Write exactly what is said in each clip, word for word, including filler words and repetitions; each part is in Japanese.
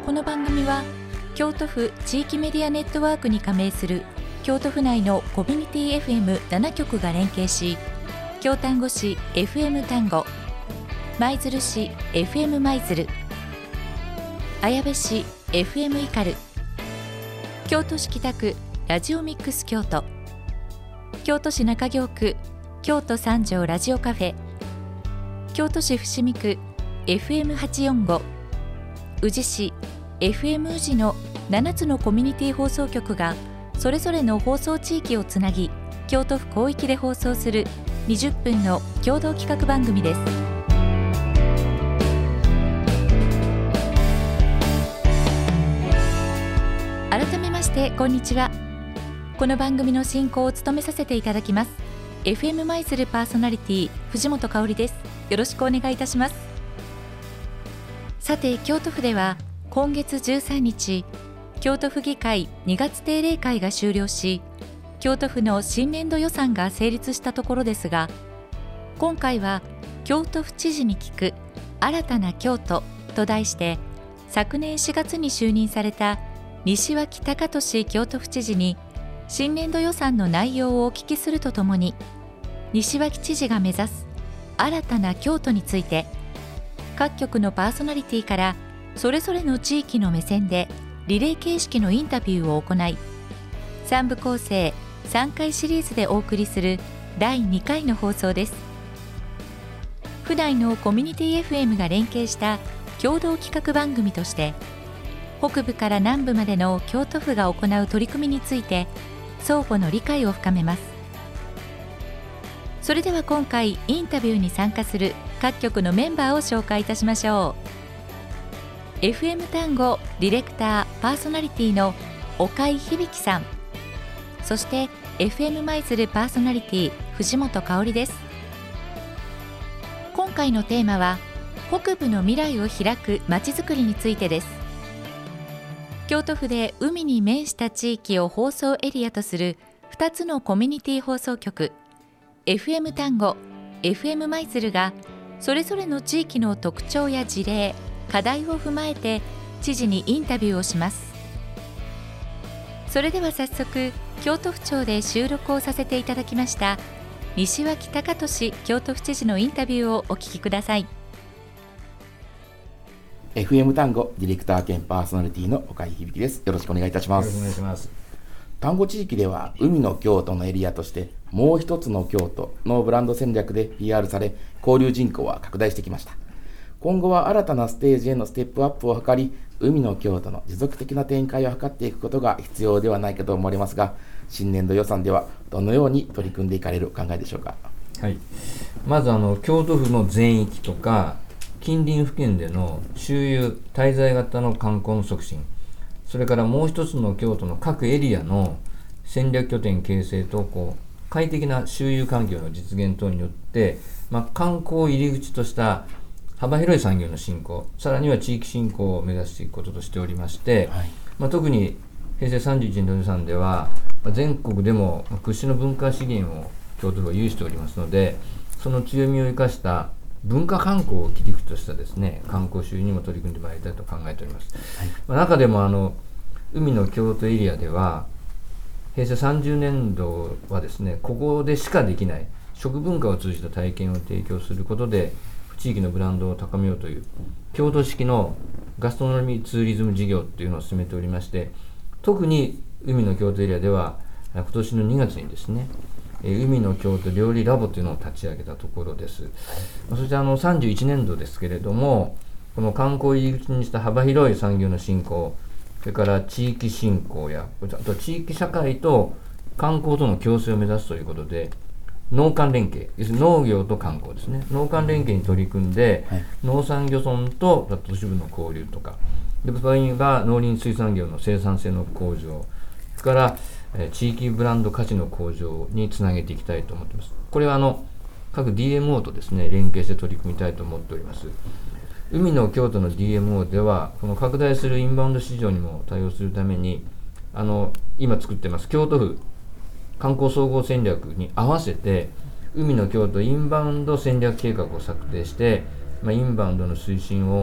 この番組は京都府地域メディアネットワークに加盟する京都府内のコミュニティ エフエムなな 局が連携し、京丹後市 エフエム 丹後、舞鶴市 エフエム 舞鶴、綾部市 エフエム イカル、京都市北区ラジオミックス京都、京都市中京区京都三条ラジオカフェ、京都市伏見区 エフエムはちよんご、宇治市 エフエム 宇治のななつのコミュニティ放送局がそれぞれの放送地域をつなぎ、京都府広域で放送するにじゅっぷんの共同企画番組です。改めましてこんにちは。この番組の進行を務めさせていただきます エフエム 舞鶴パーソナリティ藤本香里です。よろしくお願いいたします。さて、京都府では今月じゅうさんにち、京都府議会にがつ定例会が終了し、京都府の新年度予算が成立したところですが、今回は京都府知事に聞く新たな京都と題して、昨年しがつに就任された西脇隆俊京都府知事に新年度予算の内容をお聞きするとともに、西脇知事が目指す新たな京都について、各局のパーソナリティからそれぞれの地域の目線でリレー形式のインタビューを行い、さんぶ構成さんかいシリーズでお送りするだいにかいの放送です。府内のコミュニティ エフエム が連携した共同企画番組として、北部から南部までの京都府が行う取り組みについて相互の理解を深めます。それでは今回インタビューに参加する各局のメンバーを紹介いたしましょう。 エフエム 丹後ディレクターパーソナリティの岡井響さん、そして エフエム 舞鶴パーソナリティ藤本香里です。今回のテーマは北部の未来を開くまちづくりについてです。京都府で海に面した地域を放送エリアとするふたつのコミュニティ放送局 エフエム 丹後、エフエム 舞鶴がそれぞれの地域の特徴や事例、課題を踏まえて知事にインタビューをします。それでは早速、京都府庁で収録をさせていただきました西脇隆俊京都府知事のインタビューをお聞きください。 エフエム 丹後ディレクター兼パーソナリティの岡井響です。よろしくお願いいたします。 よろしくお願いします。 丹後地域では海の京都のエリアとしてもう一つの京都のブランド戦略で ピーアール され、交流人口は拡大してきました。今後は新たなステージへのステップアップを図り、海の京都の持続的な展開を図っていくことが必要ではないかと思われますが、新年度予算ではどのように取り組んでいかれるお考えでしょうか。 はい、まずあの京都府の全域とか近隣付近での周遊滞在型の観光の促進、それからもう一つの京都の各エリアの戦略拠点形成とこう快適な周遊環境の実現等によって、まあ、観光を入り口とした幅広い産業の振興、さらには地域振興を目指していくこととしておりまして、はい、まあ、特に平成さんじゅういちねん度予算では全国でも屈指の文化資源を京都府は有しておりますので、その強みを生かした文化観光を切り口としたですね、観光収入にも取り組んでまいりたいと考えております。はい、まあ、中でもあの海の京都エリアでは平成さんじゅうねん度はですね、ここでしかできない食文化を通じた体験を提供することで地域のブランドを高めようという京都式のガストノミーツーリズム事業というのを進めておりまして、特に海の京都エリアでは今年のにがつにですね、海の京都料理ラボというのを立ち上げたところです。はい、そしてあのさんじゅういちねん度ですけれども、この観光を入り口にした幅広い産業の振興、それから地域振興やあと地域社会と観光との共生を目指すということで、農間連携、要するに農業と観光ですね、農間連携に取り組んで、はい、農産漁村と都市部の交流とか、で場合には農林水産業の生産性の向上、それからえ地域ブランド価値の向上につなげていきたいと思っています。これはあの各 ディーエムオー とですね連携して取り組みたいと思っております。海の京都の ディーエムオー ではこの拡大するインバウンド市場にも対応するために、あの今作ってます京都府観光総合戦略に合わせて海の京都インバウンド戦略計画を策定して、まあ、インバウンドの推進を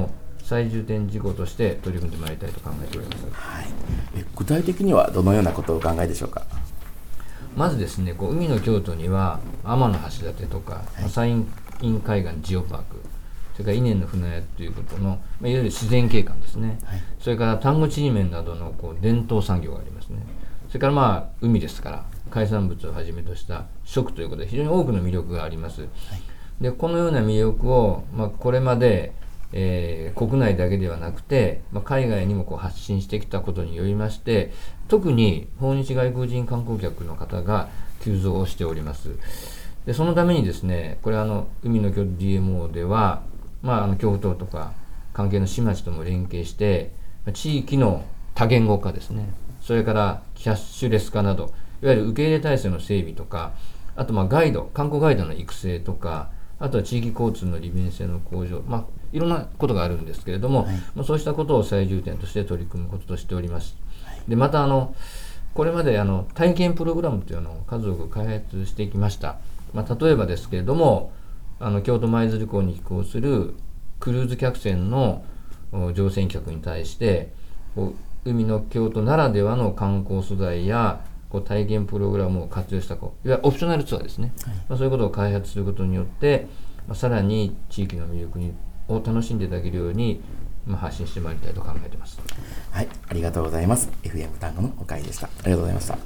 最重点事項として取り組んでまいりたいと考えております。 はい、え具体的にはどのようなことをお考えでしょうか。 まずですね、こう海の京都には天橋立とか、はい、山陰海岸ジオパーク、それから伊根の船屋ということの、まあ、いわゆる自然景観ですね、はい、それから丹後ちりめんなどのこう伝統産業がありますね。それからまあ海ですから海産物をはじめとした食ということで非常に多くの魅力があります、はい、でこのような魅力を、まあ、これまで、えー、国内だけではなくて、まあ、海外にもこう発信してきたことによりまして、特に訪日外国人観光客の方が急増をしております。でそのためにですね、これはあの海の京都 ディーエムオー では、まあ、あの京都とか関係の市町とも連携して地域の多言語化ですね、それからキャッシュレス化など、いわゆる受け入れ体制の整備とか、あとまあガイド、観光ガイドの育成とか、あとは地域交通の利便性の向上、まあ、いろんなことがあるんですけれども、はい、まあ、そうしたことを最重点として取り組むこととしております。はい、でまたあのこれまであの体験プログラムというのを数多く開発してきました。まあ、例えばですけれども、あの京都舞鶴港に寄港するクルーズ客船の乗船客に対してこう海の京都ならではの観光素材やこう体験プログラムを活用したこういわゆるオプショナルツアーですね、はい、まあ、そういうことを開発することによって、まあ、さらに地域の魅力にを楽しんでいただけるように、まあ、発信してまいりたいと考えています。 はい、ありがとうございます。 エフエム 単語のお会でした。ありがとうございました。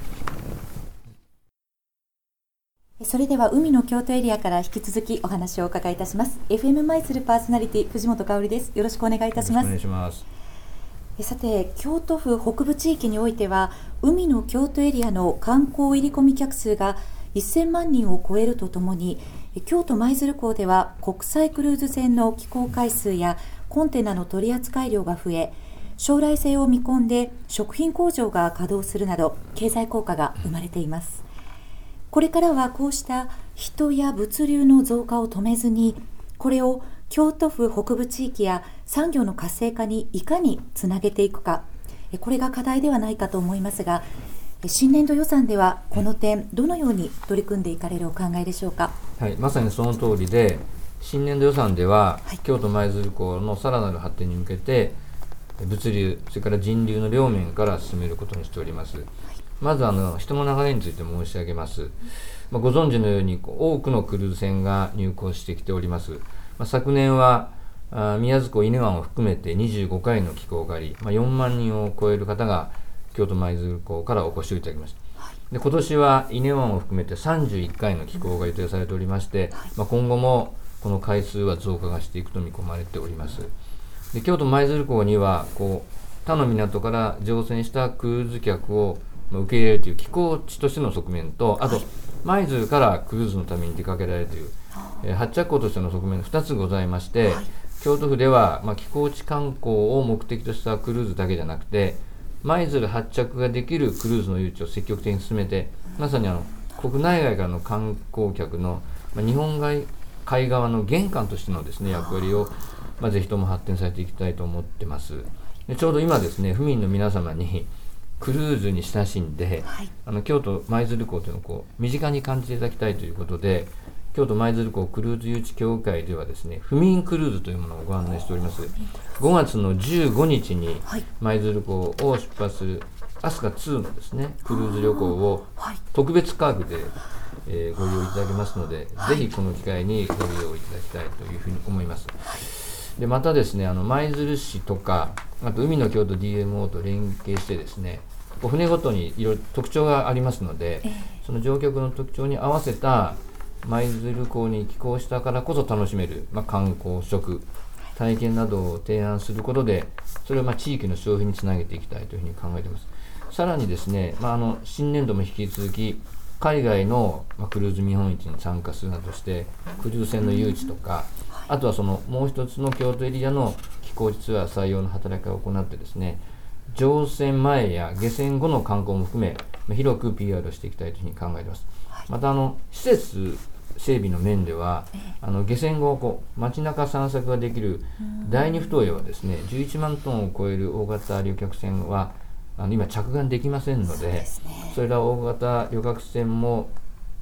それでは海の京都エリアから引き続きお話をお伺いいたします。 エフエム マイスルパーソナリティ藤本香織です。よろしくお願いいたします。 よろしくお願いします。 さて、京都府北部地域においては海の京都エリアの観光入り込み客数がせんまんにんを超えるとともに、京都舞鶴港では国際クルーズ船の寄港回数やコンテナの取扱量が増え、将来性を見込んで食品工場が稼働するなど経済効果が生まれています。これからはこうした人や物流の増加を止めずに、これを京都府北部地域や産業の活性化にいかにつなげていくか、これが課題ではないかと思いますが、新年度予算ではこの点どのように取り組んでいかれるお考えでしょうか。 はい、まさにその通りで、新年度予算では、はい、京都舞鶴港のさらなる発展に向けて物流、それから人流の両面から進めることにしております。はい、まずあの人の流れについて申し上げます。まあ、ご存知のように多くのクルーズ船が入港してきております。まあ、昨年はあ宮津港伊根湾を含めてにじゅうごかいの寄港があり、まあ、よんまんにんを超える方が京都舞鶴港からお越しをいただきました。はい、で今年は伊根湾を含めてさんじゅういっかいの寄港が予定されておりまして、はい、まあ、今後もこの回数は増加がしていくと見込まれております。で京都舞鶴港にはこう他の港から乗船したクルーズ客を受け入れるという寄港地としての側面と、あと舞鶴からクルーズのために出かけられるという、えー、発着港としての側面ふたつございまして、はい、京都府では、まあ、寄港地観光を目的としたクルーズだけじゃなくて、舞鶴発着ができるクルーズの誘致を積極的に進めて、まさにあの国内外からの観光客の、まあ、日本海側の玄関としてのですね役割を、まあ、ぜひとも発展させていきたいと思ってます。でちょうど今ですね、府民の皆様にクルーズに親しんで、はい、あの京都舞鶴港というのをこう身近に感じていただきたいということで、京都舞鶴港クルーズ誘致協会ではですね、府民クルーズというものをご案内しております。ごがつのじゅうごにちに舞鶴港を出発するアスカツーのですねクルーズ旅行を特別価格で、えー、ご利用いただけますので、はい、ぜひこの機会にご利用いただきたいというふうに思います。でまたですね、あの舞鶴市とかあと海の京都 ディーエムオー と連携してですね、船ごとにいろいろ特徴がありますので、えー、その乗客の特徴に合わせた舞鶴港に寄港したからこそ楽しめる、まあ、観光、食、体験などを提案することで、それをまあ地域の消費につなげていきたいというふうに考えています。さらにですね、まあ、あの新年度も引き続き海外の、まあ、クルーズ見本市に参加するなどしてクルーズ船の誘致とか、あとはそのもう一つの京都エリアの寄港地ツアー採用の働きかけを行ってですね、乗船前や下船後の観光も含め、まあ、広く ピーアール をしていきたいというふうに考えています。またあの施設整備の面では、あの下船後こう街中散策ができるだいにふ頭へはですね、じゅういちまんトンを超える大型旅客船はあの今着岸できませんの で, そ, で、ね、それら大型旅客船も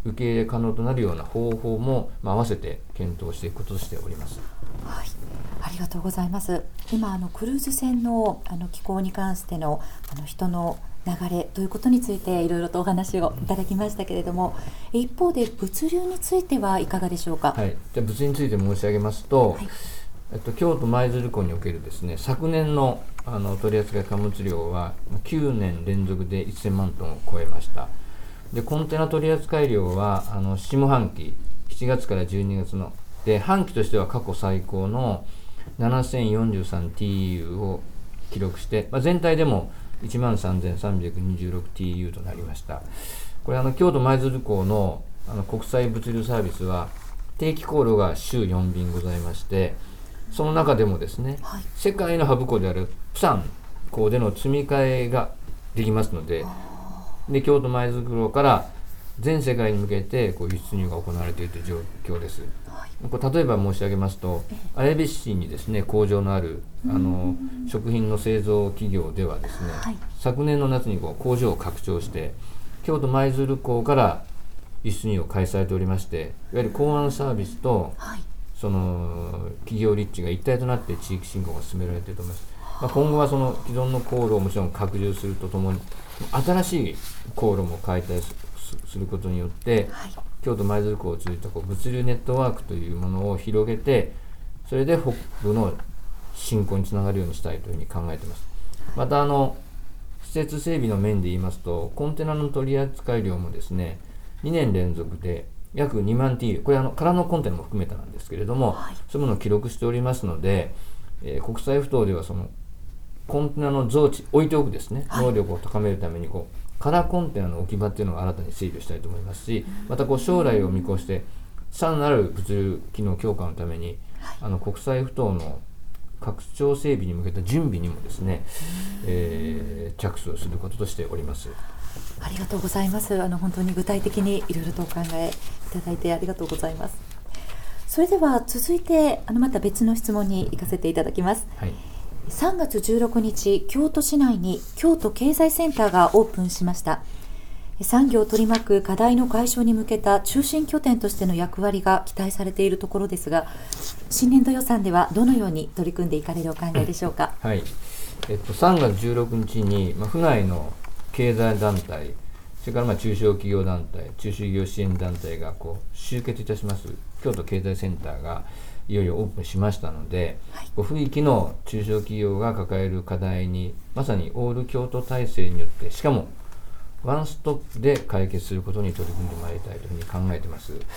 受け入れ可能となるような方法も、まあ、合わせて検討していくこととしております。 はい、ありがとうございます。今あのクルーズ船のあの寄港に関してのあの人の流れということについていろいろとお話をいただきましたけれども、一方で物流についてはいかがでしょうか。 はい、じゃあ物流について申し上げますと、 はい、 えっと、京都舞鶴港におけるですね、昨年の、あの取扱貨物量はきゅうねん連続でせんまんトンを超えました。でコンテナ取扱量はあの下半期しちがつからじゅうにがつので半期としては過去最高の ななせんよんじゅうさんティーユー を記録して、まあ、全体でも いちまんさんぜんさんびゃくにじゅうろくティーユー となりました。これあの京都舞鶴港の、あの国際物流サービスは定期航路が週よんびんございまして、その中でもですね、はい、世界のハブ港であるプサン港での積み替えができますので、で京都舞鶴港から全世界に向けてこう輸出入が行われているという状況です。はい、これ例えば申し上げますと、綾部市にですね工場のあるあの食品の製造企業ではですね、はい、昨年の夏にこう工場を拡張して京都舞鶴港から輸出入を開催されておりまして、いわゆる港湾サービスと、はい、その企業立地が一体となって地域振興が進められていると思います。まあ、今後はその既存の航路をもちろん拡充するとともに新しい航路も開拓することによって、はい、京都舞鶴港を通じたこう物流ネットワークというものを広げて、それで北部の振興につながるようにしたいというふうに考えています。またあの施設整備の面で言いますと、コンテナの取り扱い量もですねにねん連続で約にまんティーユー、これあの空のコンテナも含めたなんですけれども、はい、そういうものを記録しておりますので、えー、国際不当ではそのコンテナの増置置いておくですね、はい、能力を高めるためにこう空コンテナの置き場っていうのを新たに整備をしたいと思いますし、またこう将来を見越してさらなる物流機能強化のために、はい、あの国際不当の拡張整備に向けた準備にもですね、えー、着手をすることとしております。 ありがとうございます。あの本当に具体的にいろいろとお考えいただいてありがとうございます。それでは続いてあのまた別の質問に行かせていただきます。はい、さんがつじゅうろくにち、京都市内に京都経済センターがオープンしました。産業を取り巻く課題の解消に向けた中心拠点としての役割が期待されているところですが、新年度予算ではどのように取り組んでいかれるお考えでしょうか。 はい、えっと、さんがつじゅうろくにちに、まあ、府内の経済団体、それからまあ中小企業団体、中小企業支援団体がこう集結いたします京都経済センターがいよいよオープンしましたので、はい、府域の中小企業が抱える課題にまさにオール京都体制によって、しかもワンストップで解決することに取り組んでまいりたいというふうに考えています。はい、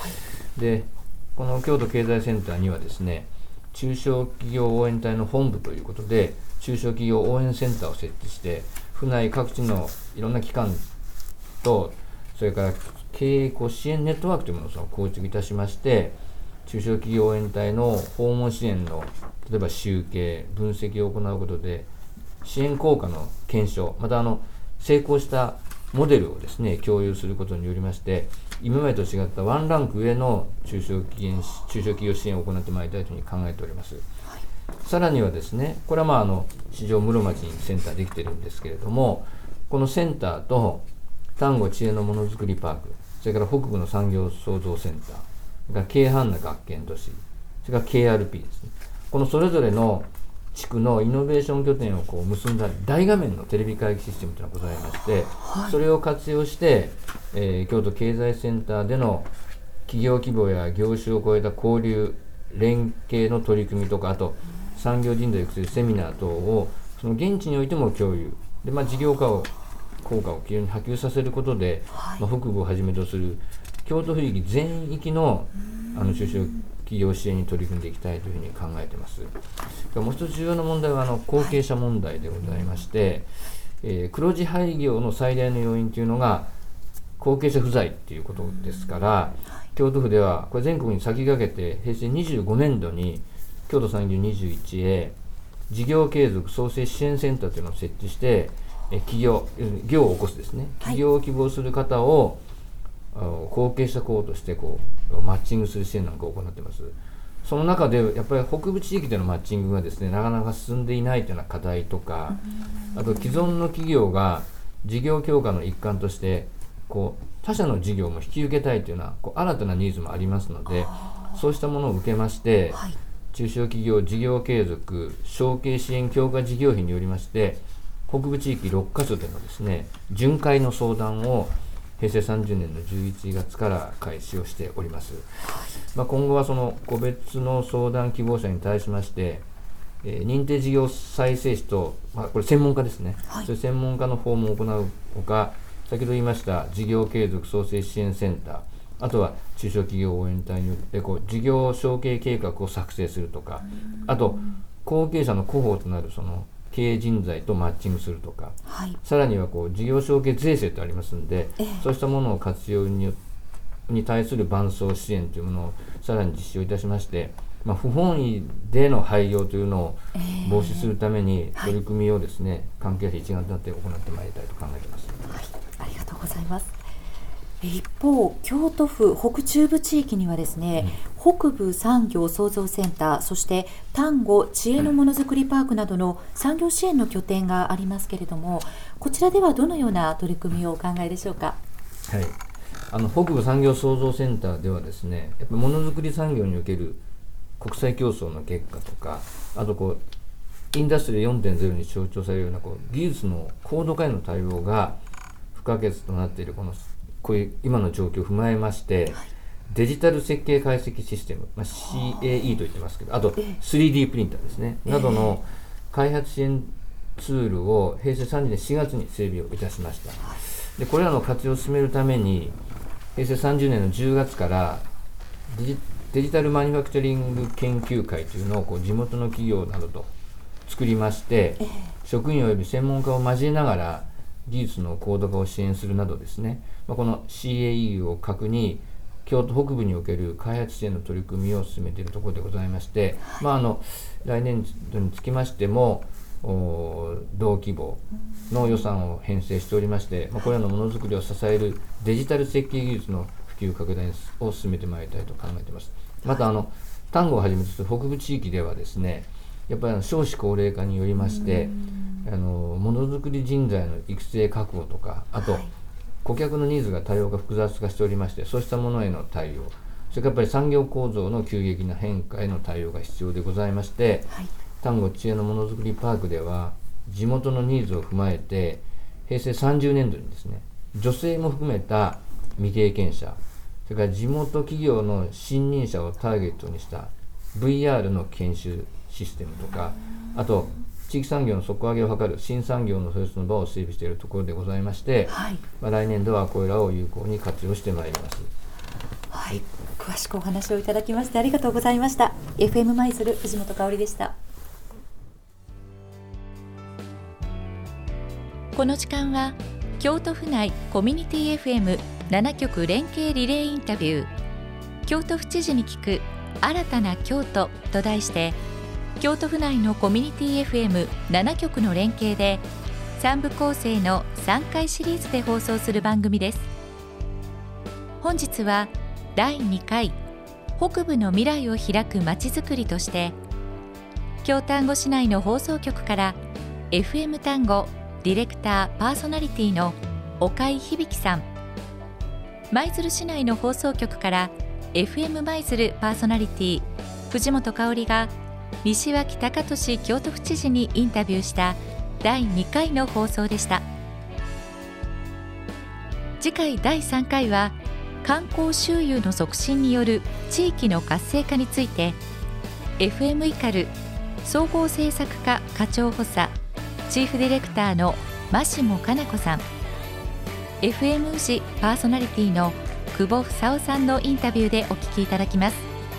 でこの京都経済センターにはですね、中小企業応援隊の本部ということで中小企業応援センターを設置して、府内各地のいろんな機関と、それから経営支援ネットワークというものをその構築いたしまして、中小企業応援隊の訪問支援の例えば集計分析を行うことで支援効果の検証、またあの成功したモデルをですね共有することによりまして、今までと違ったワンランク上の中小企業、中小企業支援を行ってまいりたいというふうに考えております。はい、さらにはですね、これはまああの市場室町にセンターできているんですけれども、このセンターと丹後知恵のものづくりパーク、それから北部の産業創造センター、それから京阪な学研都市、それから ケーアールピー ですね。このそれぞれの地区のイノベーション拠点をこう結んだ大画面のテレビ会議システムというのがございまして、はい、それを活用して、えー、京都経済センターでの企業規模や業種を超えた交流連携の取り組みとか、あと産業人材育成セミナー等をその現地においても共有で、まあ、事業化を効果を非常に波及させることで、はい、まあ、北部をはじめとする京都府域全域のあの中小企業支援に取り組んでいきたいというふうに考えています。もう一つ重要な問題はあの後継者問題でございまして、はい、えー、黒字廃業の最大の要因というのが後継者不在ということですから、はい、京都府ではこれ全国に先駆けてへいせいにじゅうごねんどに京都産業にじゅういちへ事業継続創生支援センターというのを設置して、え企業業を起こすですね、企業を希望する方を、はい、後継者校としてこうマッチングする支援なんかを行っています。その中でやっぱり北部地域でのマッチングがですねなかなか進んでいないというような課題とか、あと既存の企業が事業強化の一環としてこう他社の事業も引き受けたいというようなこう新たなニーズもありますので、そうしたものを受けまして、はい、中小企業事業継続承継支援強化事業費によりまして北部地域ろっか所でのですね巡回の相談を平成さんじゅうねんのじゅういちがつから開始をしております。まあ、今後はその個別の相談希望者に対しまして、えー、認定事業再生士と、まあ、これ専門家ですね、はい、そういう専門家の訪問を行うほか、先ほど言いました事業継続創生支援センター、あとは中小企業応援隊によってこう事業承継計画を作成するとか、あと後継者の広報となるその経営人材とマッチングするとか、はい、さらにはこう事業承継税制とありますので、えー、そうしたものを活用 に, に対する伴走支援というものをさらに実施をいたしまして、まあ、不本意での廃業というのを防止するために取り組みをですね、はい、関係者一丸となって行ってまいりたいと考えています。 はい、ありがとうございます。一方、京都府北中部地域にはですね、うん、北部産業創造センター、そして丹後知恵のものづくりパークなどの産業支援の拠点がありますけれども、こちらではどのような取り組みをお考えでしょうか。 はい、あの北部産業創造センターではですね、やっぱものづくり産業における国際競争の結果とか、あとこうインダストリー よんてんゼロ に象徴されるようなこう技術の高度化への対応が不可欠となっているこのこういう今の状況を踏まえまして、はい、デジタル設計解析システム、まあ、シーエーイー と言ってますけど、あと スリーディー プリンターですね、えー、などの開発支援ツールを平成さんじゅうねんしがつに整備をいたしました。でこれらの活用を進めるために平成さんじゅうねんのじゅうがつからデ ジ, デジタルマニュファクチャリング研究会というのをこう地元の企業などと作りまして、えー、職員および専門家を交えながら技術の高度化を支援するなどですね、まあ、この シーエーイー を核に京都北部における開発支援の取り組みを進めているところでございまして、はい、まあ、あの来年度につきましても同規模の予算を編成しておりまして、まあ、これらのものづくりを支えるデジタル設計技術の普及拡大を進めてまいりたいと考えています。またあの丹後をはじめとする北部地域ではですね、やっぱり少子高齢化によりましてあのものづくり人材の育成確保とか、あと、はい、顧客のニーズが多様化複雑化しておりまして、そうしたものへの対応、それからやっぱり産業構造の急激な変化への対応が必要でございまして、はい、丹後知恵のものづくりパークでは地元のニーズを踏まえて平成さんじゅうねんどにですね、女性も含めた未経験者、それから地元企業の新任者をターゲットにした ブイアール の研修システムとか、あと地域産業の底上げを図る新産業の創出の場を整備しているところでございまして、はい、まあ、来年度はこれらを有効に活用してまいります。 はい、詳しくお話をいただきましてありがとうございました。 エフエム 舞鶴藤本香織でした。この時間は京都府内コミュニティ エフエムなな 局連携リレーインタビュー、京都府知事に聞く新たな京都と題して、京都府内のコミュニティ エフエムなな 局の連携でさん部構成のさんかいシリーズで放送する番組です。本日はだいにかい北部の未来を開くまちづくりとして、京丹後市内の放送局から エフエム 丹後ディレクターパーソナリティの岡井響さん、舞鶴市内の放送局から エフエム 舞鶴パーソナリティ藤本香織が西脇隆俊京都府知事にインタビューしただいにかいの放送でした。次回だいさんかいは観光周遊の促進による地域の活性化について、 エフエム イカル総合政策課課長補佐チーフディレクターの真下かな子さん、 エフエム 宇治パーソナリティの久保房夫さんのインタビューでお聞きいただきます。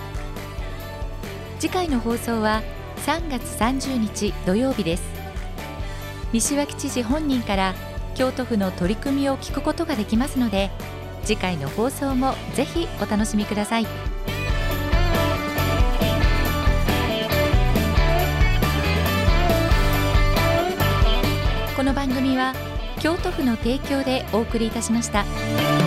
次回の放送はさんがつさんじゅうにち土曜日です。西脇知事本人から京都府の取り組みを聞くことができますので、次回の放送もぜひお楽しみください。この番組は京都府の提供でお送りいたしました。